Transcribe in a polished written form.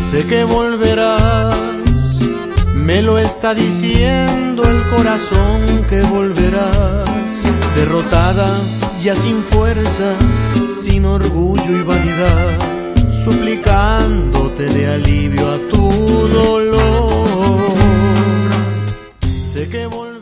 Sé que volverás, me lo está diciendo el corazón que volverás, derrotada, ya sin fuerza, sin orgullo y vanidad, suplicándote de alivio a tu dolor. Sé que volverás.